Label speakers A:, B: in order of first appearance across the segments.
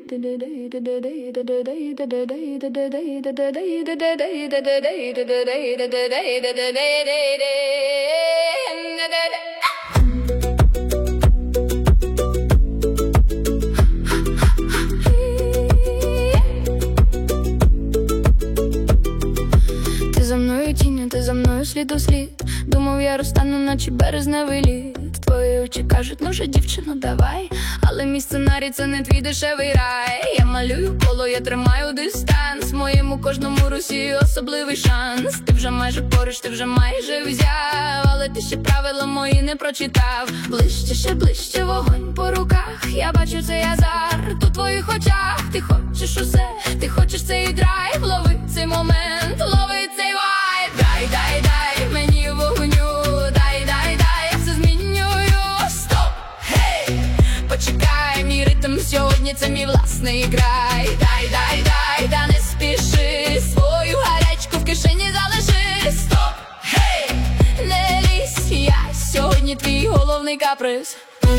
A: Ти за мною тінню, ти за мною слід у слід. Думав, я розтану, наче березневий лід. Твої очі кажуть, ну же, дівчино, давай. Але мій сценарій — це не твій дешевий рай. Я малюю коло, я тримаю дистанс. Моєму кожному русі особливий шанс. Ти вже майже поруч, ти вже майже взяв, але ти ще правила мої не прочитав. Ближче, ще ближче, вогонь по руках. Я бачу цей азарт у твоїх очах. Ти хочеш усе, ти хочеш цей драйв. Лови цей момент, лови цей вайб. Дай, дай, дай мені вогню. Дай, дай, дай, я все змінюю. Стоп, гей, почекай, мій ритм сьогодні — це мій власний край. Дай, дай, дай, та не спіши, свою гарячку в кишені залиши. Стоп, гей, не лізь, я сьогодні твій головний каприз.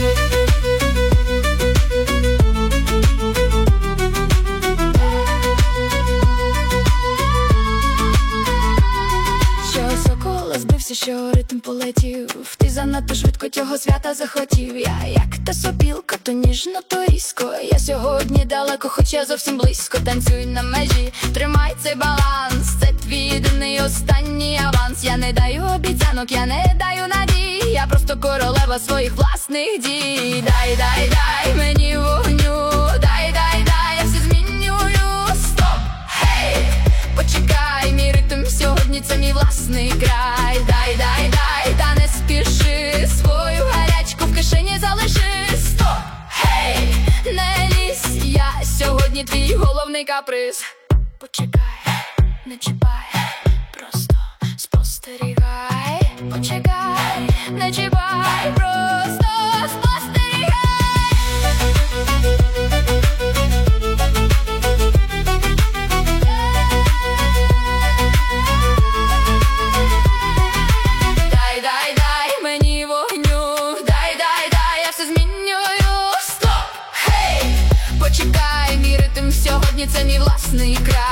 A: Збився, що ритм полетів. Ти занадто швидко цього свята захотів. Я як та сопілка, то ніжно, то різко. Я сьогодні далеко, хоч я зовсім близько. Танцюй на межі, тримай цей баланс. Це твій єдиний останній аванс. Я не даю обіцянок, я не даю надій. Я просто королева своїх власних дій. Дай, дай, дай мені вогню. Дай, дай, дай, я все змінюю. Стоп, гей, почекай, мій ритм сьогодні — це мій власний край. Дай, дай, дай, та не спіши, свою гарячку в кишені залиши. Стоп, гей, не лізь, я сьогодні твій головний каприз. Почекай, не чіпай, просто спостерігай. Почекай, не чіпай, просто спостерігай. Почекай, мій ритм сьогодні — це мій власний край.